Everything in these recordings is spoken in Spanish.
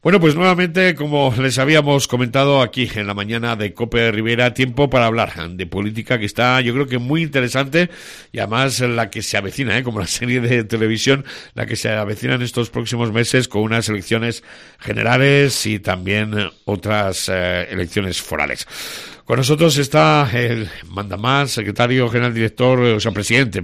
Bueno, pues nuevamente, como les habíamos comentado aquí en la mañana de COPE Rivera, tiempo para hablar de política que está, yo creo que muy interesante, y además la que se avecina, como la serie de televisión, la que se avecina en estos próximos meses con unas elecciones generales y también otras elecciones forales. Con nosotros está el mandamás, secretario general director, o sea, presidente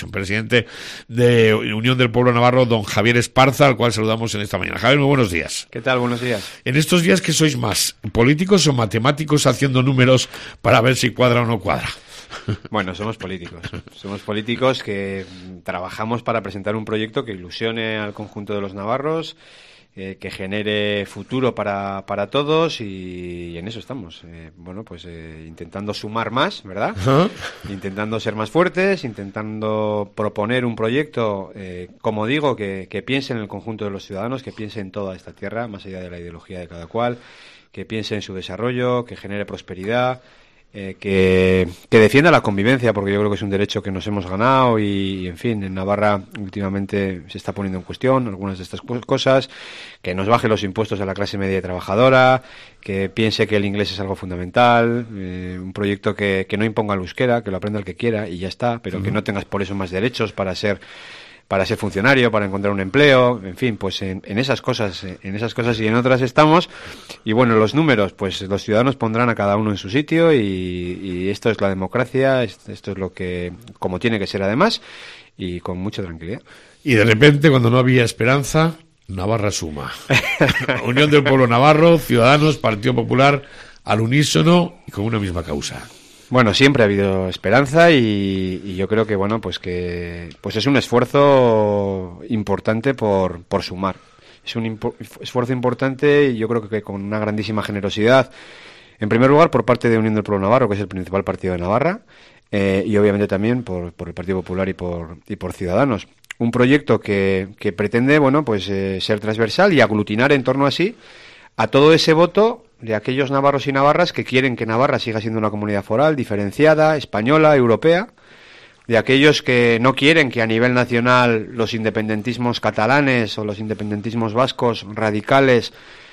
de Unión del Pueblo Navarro, don Javier Esparza, al cual saludamos en esta mañana. Javier, muy buenos días. ¿Qué tal? Buenos días. En estos días, ¿qué sois más? ¿Políticos o matemáticos haciendo números para ver si cuadra o no cuadra? Bueno, somos políticos. Somos políticos que trabajamos para presentar un proyecto que ilusione al conjunto de los navarros, que genere futuro para todos, y en eso estamos. Intentando sumar más, ¿verdad? ¿Ah? Intentando ser más fuertes, intentando proponer un proyecto, como digo, que piense en el conjunto de los ciudadanos, que piense en toda esta tierra, más allá de la ideología de cada cual, que piense en su desarrollo, que genere prosperidad, que defienda la convivencia, porque yo creo que es un derecho que nos hemos ganado y en fin, en Navarra últimamente se está poniendo en cuestión algunas de estas cosas, que nos baje los impuestos a la clase media y trabajadora, que piense que el inglés es algo fundamental, un proyecto que no imponga el euskera, que lo aprenda el que quiera y ya está, pero que no tengas por eso más derechos para ser funcionario, para encontrar un empleo, en fin, pues en esas cosas y en otras estamos. Y bueno, los números, pues los ciudadanos pondrán a cada uno en su sitio, y esto es la democracia, esto es lo que, como tiene que ser además, y con mucha tranquilidad. Y de repente, cuando no había esperanza, Navarra suma. Unión del Pueblo Navarro, Ciudadanos, Partido Popular, al unísono y con una misma causa. Bueno, siempre ha habido esperanza y yo creo que es un esfuerzo importante por sumar. Es un esfuerzo importante, y yo creo que con una grandísima generosidad, en primer lugar por parte de Unión del Pueblo Navarro, que es el principal partido de Navarra, y obviamente también por el Partido Popular y por Ciudadanos. Un proyecto que pretende, ser transversal y aglutinar en torno a todo ese voto de aquellos navarros y navarras que quieren que Navarra siga siendo una comunidad foral, diferenciada, española, europea, de aquellos que no quieren que a nivel nacional los independentismos catalanes o los independentismos vascos radicales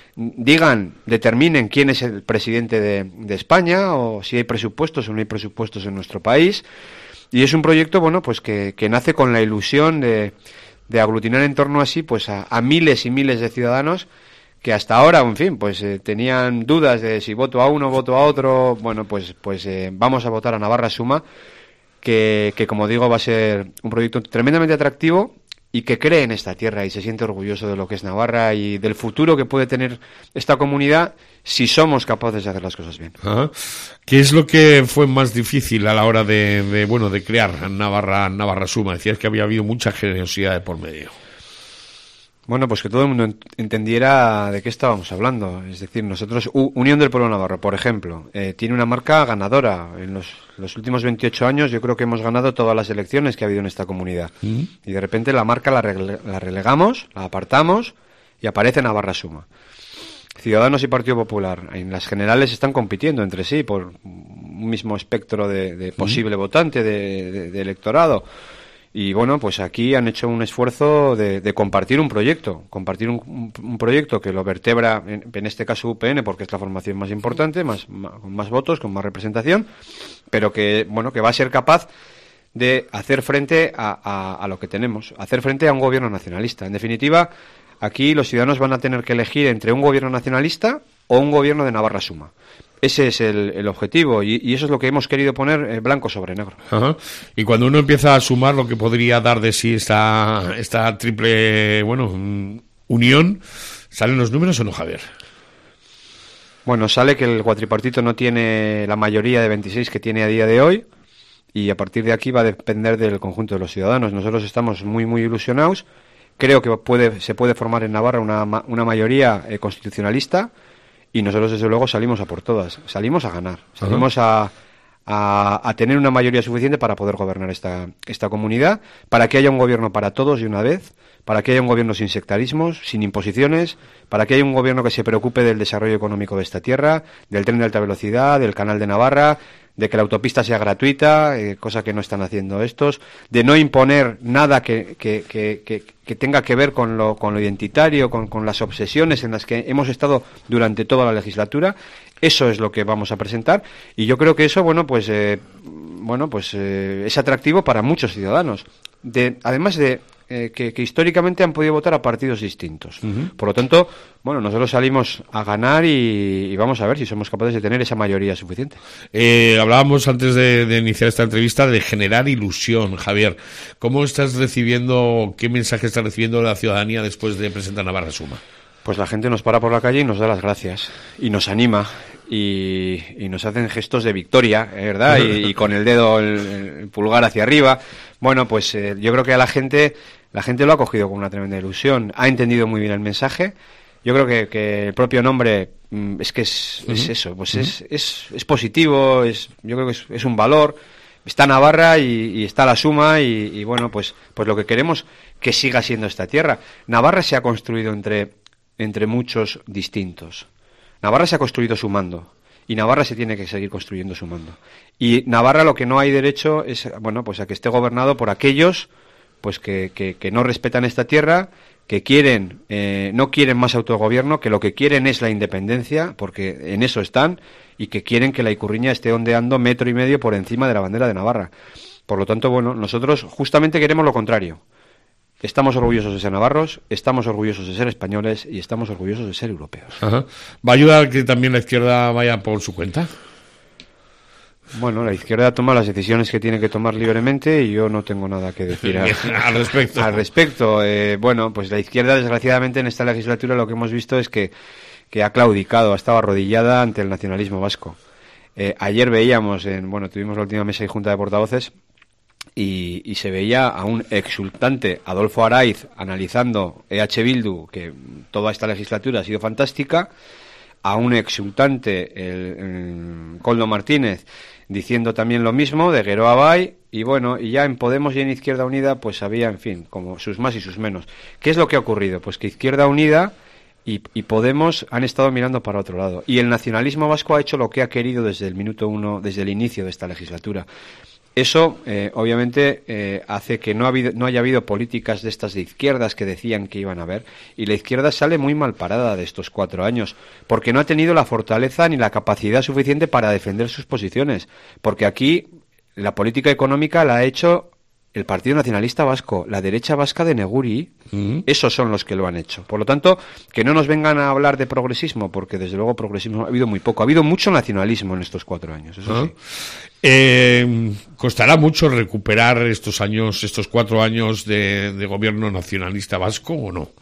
determinen quién es el presidente de España, o si hay presupuestos o no hay presupuestos en nuestro país. Y es un proyecto, que nace con la ilusión de aglutinar en torno a miles y miles de ciudadanos que hasta ahora, en fin, tenían dudas de si voto a uno, voto a otro. Vamos a votar a Navarra Suma, que como digo, va a ser un proyecto tremendamente atractivo y que cree en esta tierra y se siente orgulloso de lo que es Navarra y del futuro que puede tener esta comunidad si somos capaces de hacer las cosas bien. Ajá. ¿Qué es lo que fue más difícil a la hora de crear Navarra Suma? Decías que había habido mucha generosidad de por medio. Bueno, pues que todo el mundo entendiera de qué estábamos hablando. Es decir, nosotros, Unión del Pueblo Navarro, por ejemplo, tiene una marca ganadora. En los últimos 28 años yo creo que hemos ganado todas las elecciones que ha habido en esta comunidad. Y de repente la marca la relegamos, la apartamos y aparece Navarra Suma. Ciudadanos y Partido Popular en las generales están compitiendo entre sí por un mismo espectro de posible votante, de electorado. Y aquí han hecho un esfuerzo de compartir un proyecto, un proyecto que lo vertebra, en este caso UPN, porque es la formación más importante, con más votos, con más representación, pero que va a ser capaz de hacer frente a lo que tenemos, hacer frente a un gobierno nacionalista. En definitiva, aquí los ciudadanos van a tener que elegir entre un gobierno nacionalista o un gobierno de Navarra Suma. Ese es el objetivo, y eso es lo que hemos querido poner blanco sobre negro. Ajá. Y cuando uno empieza a sumar lo que podría dar de sí esta triple unión, ¿salen los números o no, Javier? Bueno, sale que el cuatripartito no tiene la mayoría de 26 que tiene a día de hoy, y a partir de aquí va a depender del conjunto de los ciudadanos. Nosotros estamos muy, muy ilusionados. Creo que se puede formar en Navarra una mayoría constitucionalista. Y nosotros, desde luego, salimos a por todas. Salimos a ganar. Salimos a tener una mayoría suficiente para poder gobernar esta comunidad, para que haya un gobierno para todos de una vez, para que haya un gobierno sin sectarismos, sin imposiciones, para que haya un gobierno que se preocupe del desarrollo económico de esta tierra, del tren de alta velocidad, del canal de Navarra, de que la autopista sea gratuita, cosa que no están haciendo estos, de no imponer nada que tenga que ver con lo identitario, con las obsesiones en las que hemos estado durante toda la legislatura. Eso es lo que vamos a presentar, y yo creo que eso, es atractivo para muchos ciudadanos. Además de que históricamente han podido votar a partidos distintos. Por lo tanto, nosotros salimos a ganar y vamos a ver si somos capaces de tener esa mayoría suficiente. Hablábamos antes de iniciar esta entrevista de generar ilusión, Javier. ¿Cómo estás recibiendo, qué mensaje estás recibiendo de la ciudadanía después de presentar Navarra Suma? Pues la gente nos para por la calle y nos da las gracias y nos anima y nos hacen gestos de victoria, ¿verdad? Y con el dedo, el pulgar hacia arriba. Bueno, pues yo creo que a la gente lo ha cogido con una tremenda ilusión, ha entendido muy bien el mensaje. Yo creo que el propio nombre es eso, pues es positivo, yo creo que es un valor. Está Navarra y está la Suma y bueno, pues lo que queremos que siga siendo esta tierra. Navarra se ha construido entre muchos distintos. Navarra se ha construido sumando y Navarra se tiene que seguir construyendo sumando. Y Navarra lo que no hay derecho es, a que esté gobernado por aquellos pues que no respetan esta tierra, que no quieren más autogobierno, que lo que quieren es la independencia, porque en eso están, y que quieren que la Ikurriña esté ondeando 1,5 metros por encima de la bandera de Navarra. Por lo tanto, nosotros justamente queremos lo contrario. Estamos orgullosos de ser navarros, estamos orgullosos de ser españoles y estamos orgullosos de ser europeos. Ajá. ¿Va a ayudar que también la izquierda vaya por su cuenta? Bueno, la izquierda toma las decisiones que tiene que tomar libremente y yo no tengo nada que decir al respecto. Al respecto. Pues la izquierda, desgraciadamente, en esta legislatura lo que hemos visto es que ha claudicado, ha estado arrodillada ante el nacionalismo vasco. Ayer veíamos, tuvimos la última mesa y junta de portavoces, y se veía a un exultante Adolfo Araiz analizando EH Bildu, que toda esta legislatura ha sido fantástica, a un exultante el Koldo Martínez diciendo también lo mismo de Geroa Bai, y ya en Podemos y en Izquierda Unida pues había, en fin, como sus más y sus menos. ¿Qué es lo que ha ocurrido? Pues que Izquierda Unida y Podemos han estado mirando para otro lado, y el nacionalismo vasco ha hecho lo que ha querido desde el minuto uno, desde el inicio de esta legislatura. Eso, obviamente, hace que no haya habido políticas de estas de izquierdas que decían que iban a haber, y la izquierda sale muy mal parada de estos 4 años, porque no ha tenido la fortaleza ni la capacidad suficiente para defender sus posiciones, porque aquí la política económica la ha hecho el Partido Nacionalista Vasco, la derecha vasca de Neguri. Esos son los que lo han hecho. Por lo tanto, que no nos vengan a hablar de progresismo, porque desde luego progresismo ha habido muy poco. Ha habido mucho nacionalismo en estos 4 años, eso sí. ¿Costará mucho recuperar estos 4 años de gobierno nacionalista vasco o no?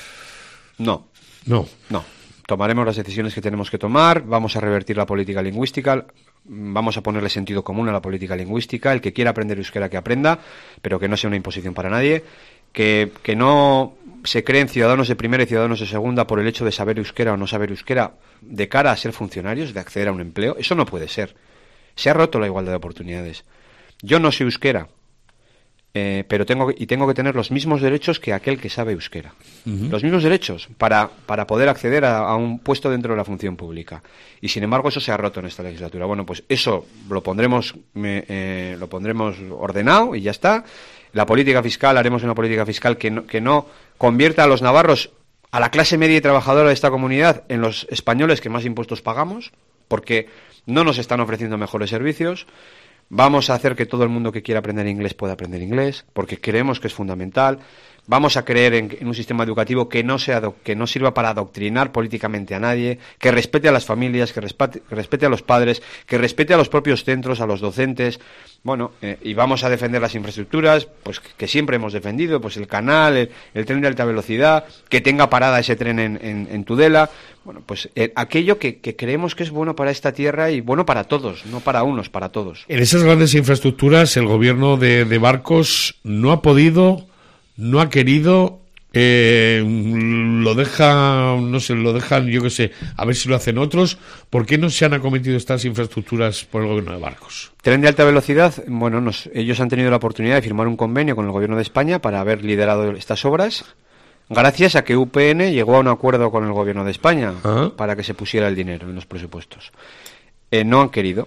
No. Tomaremos las decisiones que tenemos que tomar, vamos a revertir la política lingüística, vamos a ponerle sentido común a la política lingüística. El que quiera aprender euskera, que aprenda, pero que no sea una imposición para nadie, que no se creen ciudadanos de primera y ciudadanos de segunda por el hecho de saber euskera o no saber euskera de cara a ser funcionarios, de acceder a un empleo. Eso no puede ser. Se ha roto la igualdad de oportunidades. Yo no sé euskera, pero tengo que tener los mismos derechos que aquel que sabe euskera. Los mismos derechos para poder acceder a un puesto dentro de la función pública. Y sin embargo eso se ha roto en esta legislatura. Pues eso lo pondremos ordenado y ya está. La política fiscal, haremos una política fiscal que no convierta a los navarros, a la clase media y trabajadora de esta comunidad, en los españoles que más impuestos pagamos, porque no nos están ofreciendo mejores servicios. Vamos a hacer que todo el mundo que quiera aprender inglés pueda aprender inglés, porque creemos que es fundamental. Vamos a creer en un sistema educativo que no sirva para adoctrinar políticamente a nadie, que respete a las familias, que respete a los padres, que respete a los propios centros, a los docentes. Y vamos a defender las infraestructuras, pues que siempre hemos defendido, pues el canal, el tren de alta velocidad, que tenga parada ese tren en Tudela. Aquello que creemos que es bueno para esta tierra y bueno para todos, no para unos, para todos. En esas grandes infraestructuras el gobierno de Barcos no ha podido, no ha querido, lo dejan, yo qué sé, a ver si lo hacen otros. ¿Por qué no se han acometido estas infraestructuras por el gobierno de Barcos? Tren de alta velocidad, ellos han tenido la oportunidad de firmar un convenio con el gobierno de España para haber liderado estas obras, gracias a que UPN llegó a un acuerdo con el gobierno de España para que se pusiera el dinero en los presupuestos. No han querido.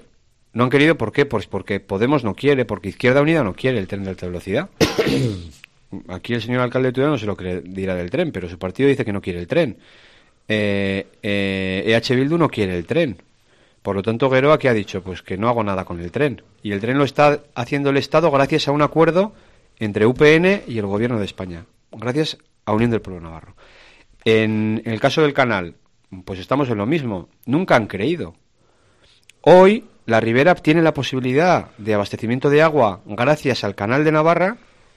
No han querido, ¿por qué? Pues porque Podemos no quiere, porque Izquierda Unida no quiere el tren de alta velocidad. Aquí el señor alcalde de Tudela no sé lo que dirá del tren, pero su partido dice que no quiere el tren. EH Bildu no quiere el tren. Por lo tanto, Geroa, ¿qué ha dicho? Pues que no hago nada con el tren. Y el tren lo está haciendo el Estado gracias a un acuerdo entre UPN y el Gobierno de España. Gracias a Unión del Pueblo Navarro. En el caso del canal, pues estamos en lo mismo. Nunca han creído. Hoy la Ribera tiene la posibilidad de abastecimiento de agua gracias al canal de Navarra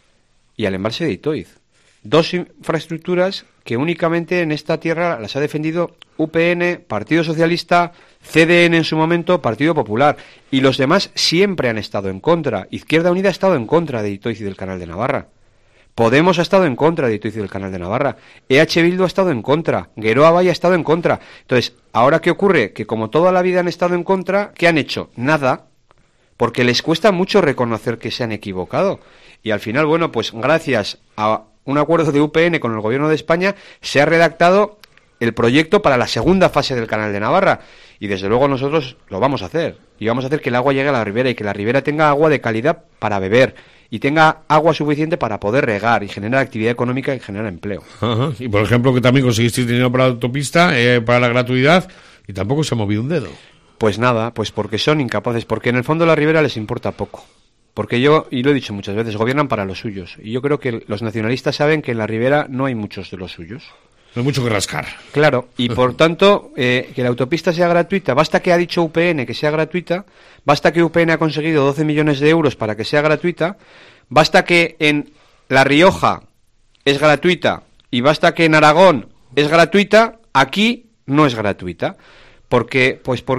y al embalse de Itoiz. Dos infraestructuras que únicamente en esta tierra las ha defendido UPN, Partido Socialista, CDN en su momento, Partido Popular. Y los demás siempre han estado en contra. Izquierda Unida ha estado en contra de Itoiz y del canal de Navarra. Podemos ha estado en contra de Itoiz y del canal de Navarra. EH Bildu ha estado en contra. Geroa Bai ha estado en contra. Entonces, ¿ahora qué ocurre? Que como toda la vida han estado en contra, ¿qué han hecho? Nada. Porque les cuesta mucho reconocer que se han equivocado. Y al final, bueno, pues gracias a un acuerdo de UPN con el Gobierno de España, se ha redactado el proyecto para la segunda fase del canal de Navarra. Y desde luego nosotros lo vamos a hacer. Y vamos a hacer que el agua llegue a la ribera y que la ribera tenga agua de calidad para beber. Y tenga agua suficiente para poder regar y generar actividad económica y generar empleo. Ajá. Y por ejemplo, que también conseguisteis dinero para la autopista, para la gratuidad, y tampoco se ha movido un dedo. Pues nada, pues porque son incapaces, porque en el fondo la ribera les importa poco. Porque yo, y lo he dicho muchas veces, gobiernan para los suyos. Y yo creo que los nacionalistas saben que en la ribera no hay muchos de los suyos. No hay mucho que rascar. Claro, y por tanto, que la autopista sea gratuita, basta que ha dicho UPN que sea gratuita, basta que UPN ha conseguido 12 millones de euros para que sea gratuita, basta que en La Rioja es gratuita y basta que en Aragón es gratuita, aquí no es gratuita. Porque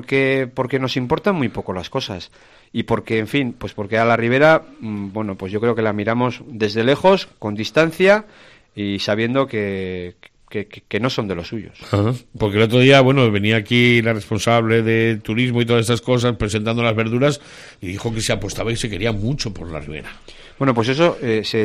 nos importan muy poco las cosas. Y porque, en fin, pues porque a la ribera, bueno, pues yo creo que la miramos desde lejos, con distancia y sabiendo que no son de los suyos. Ajá. Porque el otro día, bueno, venía aquí la responsable de turismo y todas estas cosas presentando las verduras y dijo que se apostaba y se quería mucho por la ribera. Bueno, pues eso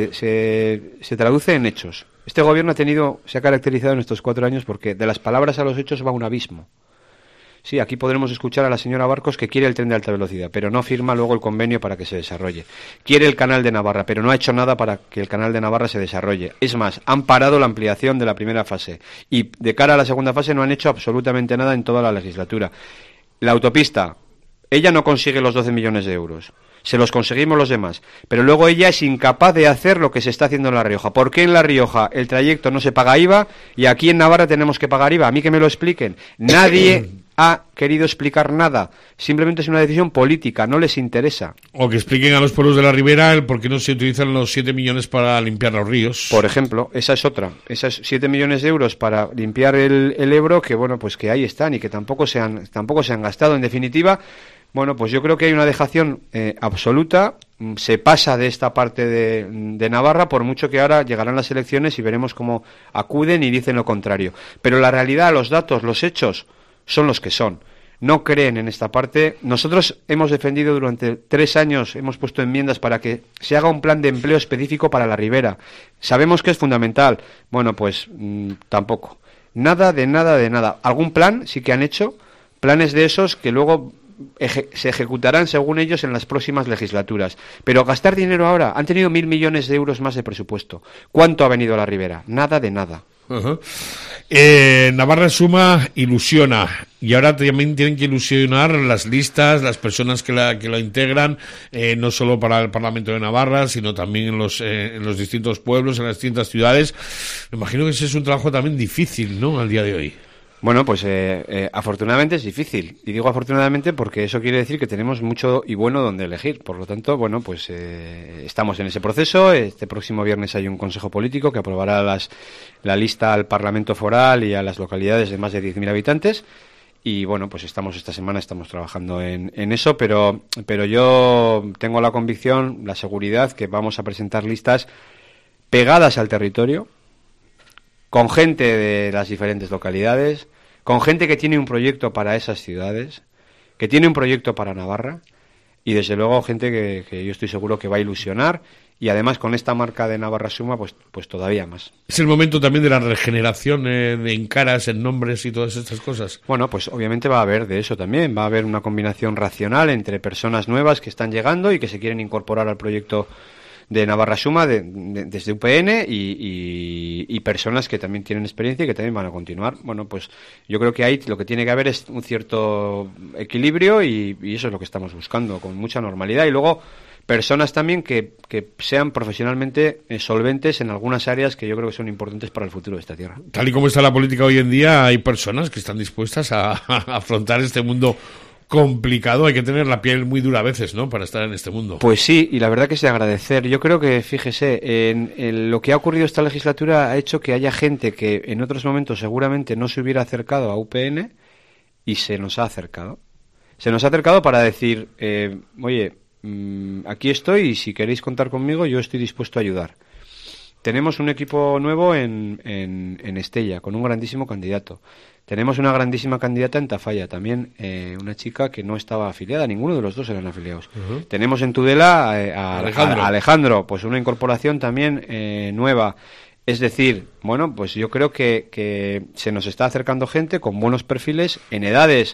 se traduce en hechos. Este gobierno se ha caracterizado en estos 4 años porque de las palabras a los hechos va un abismo. Sí, aquí podremos escuchar a la señora Barcos que quiere el tren de alta velocidad, pero no firma luego el convenio para que se desarrolle. Quiere el canal de Navarra, pero no ha hecho nada para que el canal de Navarra se desarrolle. Es más, han parado la ampliación de la primera fase y de cara a la segunda fase no han hecho absolutamente nada en toda la legislatura. La autopista, ella no consigue los 12 millones de euros. Se los conseguimos los demás, pero luego ella es incapaz de hacer lo que se está haciendo en La Rioja. ¿Por qué en La Rioja el trayecto no se paga IVA y aquí en Navarra tenemos que pagar IVA? A mí que me lo expliquen. Nadie ha querido explicar nada. Simplemente es una decisión política, no les interesa. O que expliquen a los pueblos de la ribera el por qué no se utilizan los 7 millones para limpiar los ríos. Por ejemplo, esa es otra. Esas 7 millones de euros para limpiar el Ebro, que bueno, pues que ahí están y que tampoco se han gastado. En definitiva, bueno, pues yo creo que hay una dejación absoluta. Se pasa de esta parte de Navarra, por mucho que ahora llegarán las elecciones y veremos cómo acuden y dicen lo contrario. Pero la realidad, los datos, los hechos son los que son. No creen en esta parte. Nosotros hemos defendido durante 3 años, hemos puesto enmiendas para que se haga un plan de empleo específico para la ribera. Sabemos que es fundamental. Bueno, pues tampoco. Nada de nada. ¿Algún plan? Sí que han hecho. Planes de esos que luego se ejecutarán según ellos en las próximas legislaturas. Pero gastar dinero ahora, han tenido 1.000 millones de euros más de presupuesto. ¿Cuánto ha venido a la ribera? Nada de nada. Uh-huh. Navarra Suma ilusiona y ahora también tienen que ilusionar las listas, las personas que lo integran, no solo para el Parlamento de Navarra, sino también en los distintos pueblos, en las distintas ciudades. Me imagino que ese es un trabajo también difícil, ¿no?, al día de hoy. Bueno, pues afortunadamente es difícil. Y digo afortunadamente porque eso quiere decir que tenemos mucho y bueno donde elegir. Por lo tanto, bueno, pues estamos en ese proceso. Este próximo viernes hay un consejo político que aprobará la lista al Parlamento Foral y a las localidades de más de 10.000 habitantes. Y bueno, pues esta semana estamos trabajando en eso, pero yo tengo la convicción, la seguridad, que vamos a presentar listas pegadas al territorio, con gente de las diferentes localidades, con gente que tiene un proyecto para esas ciudades, que tiene un proyecto para Navarra, y desde luego gente que yo estoy seguro que va a ilusionar y además con esta marca de Navarra Suma, pues todavía más. ¿Es el momento también de la regeneración en caras, en nombres y todas estas cosas? Bueno, pues obviamente va a haber de eso también, va a haber una combinación racional entre personas nuevas que están llegando y que se quieren incorporar al proyecto de Navarra Suma desde UPN y personas que también tienen experiencia y que también van a continuar. Bueno, pues yo creo que ahí lo que tiene que haber es un cierto equilibrio y eso es lo que estamos buscando, con mucha normalidad. Y luego personas también que sean profesionalmente solventes en algunas áreas que yo creo que son importantes para el futuro de esta tierra. Tal y como está la política hoy en día, hay personas que están dispuestas a afrontar este mundo complicado. Hay que tener la piel muy dura a veces, ¿no?, para estar en este mundo. Pues sí, y la verdad que es de agradecer. Yo creo que, fíjese, en lo que ha ocurrido esta legislatura ha hecho que haya gente que en otros momentos seguramente no se hubiera acercado a UPN y se nos ha acercado. Se nos ha acercado para decir, oye, aquí estoy y si queréis contar conmigo yo estoy dispuesto a ayudar. Tenemos un equipo nuevo en Estella, con un grandísimo candidato. Tenemos una grandísima candidata en Tafalla, también una chica que no estaba afiliada, ninguno de los dos eran afiliados. Uh-huh. Tenemos en Tudela a Alejandro, pues una incorporación también nueva. Es decir, bueno, pues yo creo que se nos está acercando gente con buenos perfiles en edades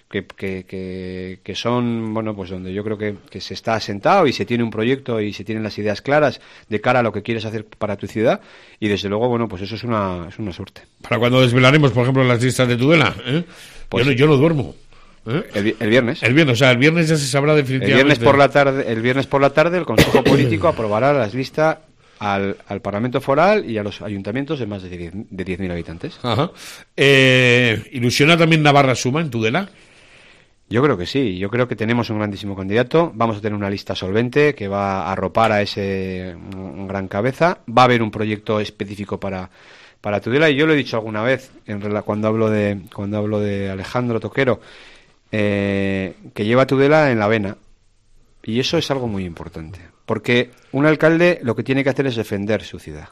que son, bueno, pues donde yo creo que se está asentado y se tiene un proyecto y se tienen las ideas claras de cara a lo que quieres hacer para tu ciudad, y desde luego, bueno, pues eso es una suerte. Para cuando desvelaremos, por ejemplo, las listas de Tudela, pues yo no duermo. El viernes. El viernes, o sea, el viernes ya se sabrá definitivamente. El viernes por la tarde el Consejo Político aprobará las listas al Parlamento Foral y a los ayuntamientos de más de 10.000 habitantes. Ajá. ¿Ilusiona también Navarra Suma en Tudela? Yo creo que sí, yo creo que tenemos un grandísimo candidato, vamos a tener una lista solvente que va a arropar a ese gran cabeza, va a haber un proyecto específico para Tudela, y yo lo he dicho alguna vez cuando hablo de Alejandro Toquero, que lleva Tudela en la vena, y eso es algo muy importante, porque un alcalde lo que tiene que hacer es defender su ciudad.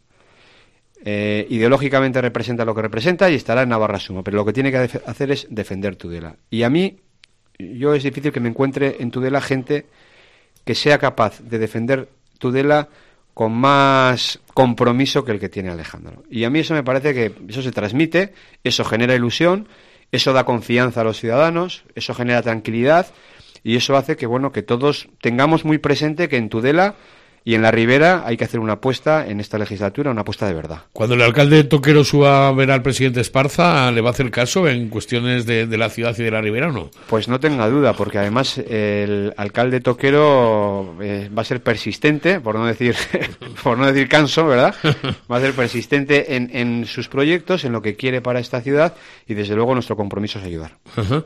Ideológicamente representa lo que representa y estará en Navarra Suma, pero lo que tiene que hacer es defender Tudela. Y a mí, es difícil que me encuentre en Tudela gente que sea capaz de defender Tudela con más compromiso que el que tiene Alejandro. Y a mí eso me parece que eso se transmite, eso genera ilusión, eso da confianza a los ciudadanos, eso genera tranquilidad y eso hace que, bueno, que todos tengamos muy presente que en Tudela y en la Ribera hay que hacer una apuesta en esta legislatura, una apuesta de verdad. Cuando el alcalde Toquero suba a ver al presidente Esparza, ¿le va a hacer caso en cuestiones de la ciudad y de la Ribera o no? Pues no tenga duda, porque además el alcalde Toquero va a ser persistente, por no decir canso, ¿verdad? Va a ser persistente en sus proyectos, en lo que quiere para esta ciudad, y desde luego nuestro compromiso es ayudar. Uh-huh.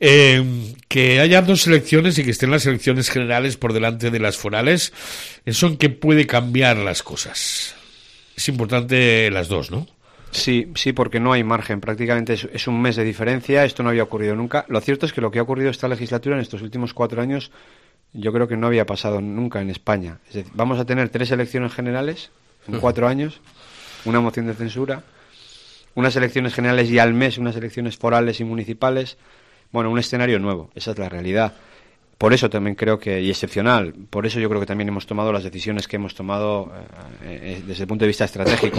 Que haya dos elecciones y que estén las elecciones generales por delante de las forales, eso en qué puede cambiar las cosas. Es importante las dos, ¿no? Sí, porque no hay margen. Prácticamente es un mes de diferencia. Esto no había ocurrido nunca. Lo cierto es que lo que ha ocurrido esta legislatura en estos últimos 4 años, yo creo que no había pasado nunca en España. Es decir, vamos a tener 3 elecciones generales en 4 años, una moción de censura, unas elecciones generales y al mes unas elecciones forales y municipales. Bueno, un escenario nuevo. Esa es la realidad. Por eso también creo que, y excepcional, por eso yo creo que también hemos tomado las decisiones que hemos tomado desde el punto de vista estratégico.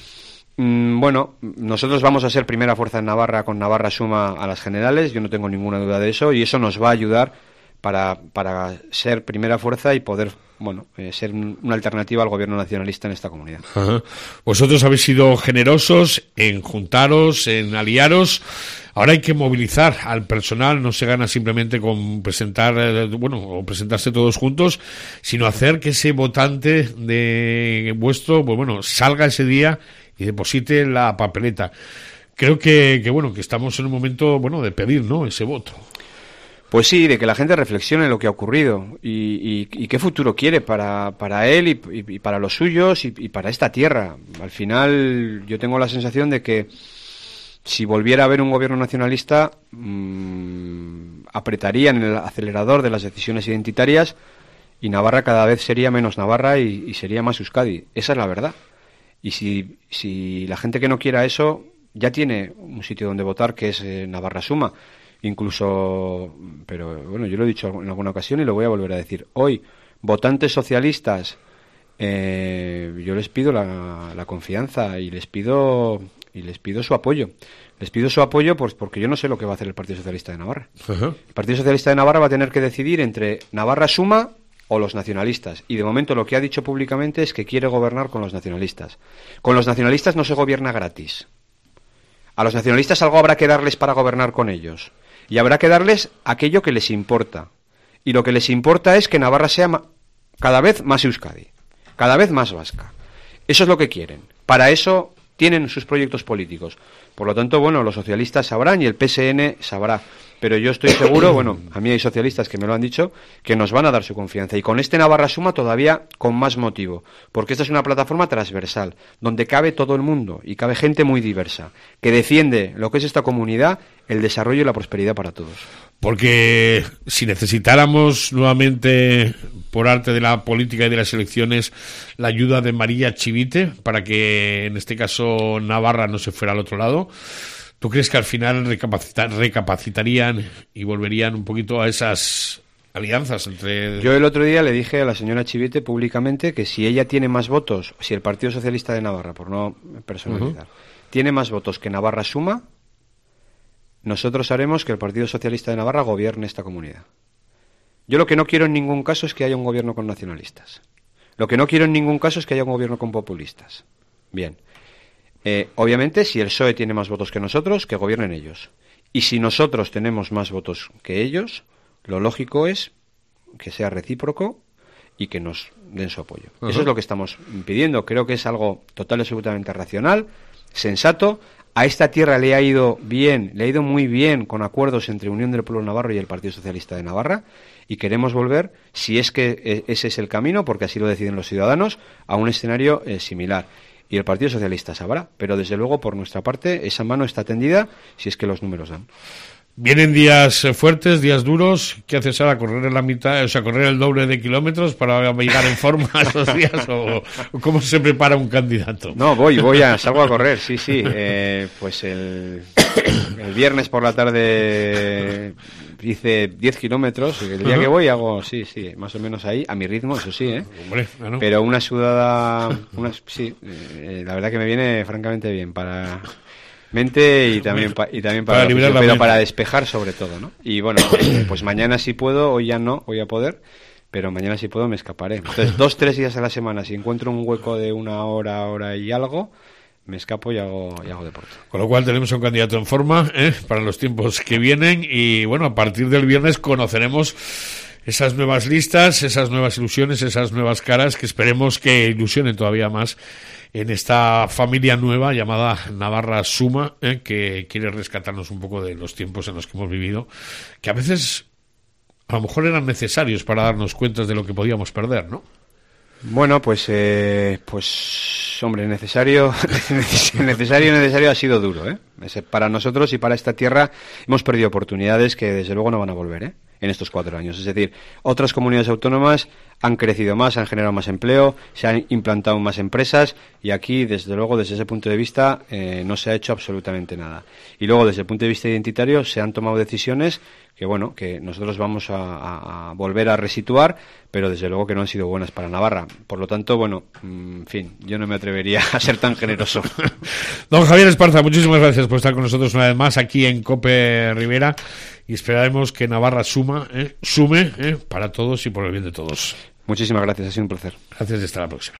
Bueno, nosotros vamos a ser primera fuerza en Navarra con Navarra Suma a las generales, yo no tengo ninguna duda de eso, y eso nos va a ayudar para ser primera fuerza y poder, bueno, ser una alternativa al gobierno nacionalista en esta comunidad. Ajá. Vosotros habéis sido generosos en juntaros, en aliaros. Ahora hay que movilizar al personal, no se gana simplemente con presentarse todos juntos, sino hacer que ese votante de vuestro, salga ese día y deposite la papeleta. Creo que estamos en un momento, de pedir, ¿no?, ese voto. Pues sí, de que la gente reflexione lo que ha ocurrido y qué futuro quiere para él y para los suyos y para esta tierra. Al final yo tengo la sensación de que si volviera a haber un gobierno nacionalista, apretarían el acelerador de las decisiones identitarias y Navarra cada vez sería menos Navarra y sería más Euskadi. Esa es la verdad. Y si la gente que no quiera eso ya tiene un sitio donde votar, que es Navarra Suma. Incluso, pero bueno, yo lo he dicho en alguna ocasión y lo voy a volver a decir. Hoy, votantes socialistas yo les pido la confianza y les pido su apoyo. Les pido su apoyo pues porque yo no sé lo que va a hacer el Partido Socialista de Navarra. Uh-huh. El Partido Socialista de Navarra va a tener que decidir entre Navarra Suma o los nacionalistas. Y de momento lo que ha dicho públicamente es que quiere gobernar con los nacionalistas. Con los nacionalistas no se gobierna gratis. A los nacionalistas algo habrá que darles para gobernar con ellos. Y habrá que darles aquello que les importa. Y lo que les importa es que Navarra sea cada vez más Euskadi, cada vez más vasca. Eso es lo que quieren. Para eso tienen sus proyectos políticos. Por lo tanto, bueno, los socialistas sabrán y el PSN sabrá. Pero yo estoy seguro, bueno, a mí hay socialistas que me lo han dicho, que nos van a dar su confianza. Y con este Navarra Suma todavía con más motivo. Porque esta es una plataforma transversal, donde cabe todo el mundo y cabe gente muy diversa, que defiende lo que es esta comunidad, el desarrollo y la prosperidad para todos. Porque si necesitáramos nuevamente, por arte de la política y de las elecciones, la ayuda de María Chivite, para que en este caso Navarra no se fuera al otro lado, ¿tú crees que al final recapacitarían y volverían un poquito a esas alianzas entre...? Yo el otro día le dije a la señora Chivite públicamente que si ella tiene más votos, si el Partido Socialista de Navarra, por no personalizar, tiene más votos que Navarra Suma, nosotros haremos que el Partido Socialista de Navarra gobierne esta comunidad. Yo lo que no quiero en ningún caso es que haya un gobierno con nacionalistas. Lo que no quiero en ningún caso es que haya un gobierno con populistas. Bien. Obviamente, si el PSOE tiene más votos que nosotros, que gobiernen ellos. Y si nosotros tenemos más votos que ellos, lo lógico es que sea recíproco y que nos den su apoyo. Uh-huh. Eso es lo que estamos pidiendo. Creo que es algo total y absolutamente racional, sensato. A esta tierra le ha ido muy bien con acuerdos entre Unión del Pueblo Navarro y el Partido Socialista de Navarra, y queremos volver, si es que ese es el camino, porque así lo deciden los ciudadanos, a un escenario similar. Y el Partido Socialista sabrá, pero desde luego por nuestra parte esa mano está tendida si es que los números dan. Vienen días fuertes, días duros. ¿Qué haces ahora? ¿Correr en la mitad, o sea, correr el doble de kilómetros para llegar en forma a esos días? ¿O cómo se prepara un candidato? No, salgo a correr, sí. Pues el viernes por la tarde hice 10 kilómetros. El día que voy hago, sí, más o menos ahí, a mi ritmo, eso sí, Hombre, bueno. Pero una sudada, la verdad que me viene francamente bien para... mente y también para liberar la pero mente. Para despejar sobre todo, ¿no? Y bueno, pues mañana sí puedo, hoy ya no voy a poder, pero mañana sí puedo, me escaparé. Entonces 2-3 días a la semana, si encuentro un hueco de una hora y algo, me escapo y hago deporte. Con lo cual tenemos un candidato en forma para los tiempos que vienen, y bueno, a partir del viernes conoceremos esas nuevas listas, esas nuevas ilusiones, esas nuevas caras que esperemos que ilusionen todavía más en esta familia nueva llamada Navarra Suma, que quiere rescatarnos un poco de los tiempos en los que hemos vivido, que a veces a lo mejor eran necesarios para darnos cuenta de lo que podíamos perder, ¿no? Bueno, pues hombre, necesario ha sido duro, para nosotros y para esta tierra hemos perdido oportunidades que desde luego no van a volver, en estos 4 años. Es decir, otras comunidades autónomas han crecido más, han generado más empleo, se han implantado más empresas, y aquí, desde luego, desde ese punto de vista, no se ha hecho absolutamente nada. Y luego, desde el punto de vista identitario, se han tomado decisiones que nosotros vamos a volver a resituar, pero desde luego que no han sido buenas para Navarra. Por lo tanto, en fin, yo no me atrevería a ser tan generoso. Don Javier Esparza, muchísimas gracias por estar con nosotros una vez más aquí en COPE Rivera, y esperaremos que Navarra sume para todos y por el bien de todos. Muchísimas gracias, ha sido un placer. Gracias y hasta la próxima.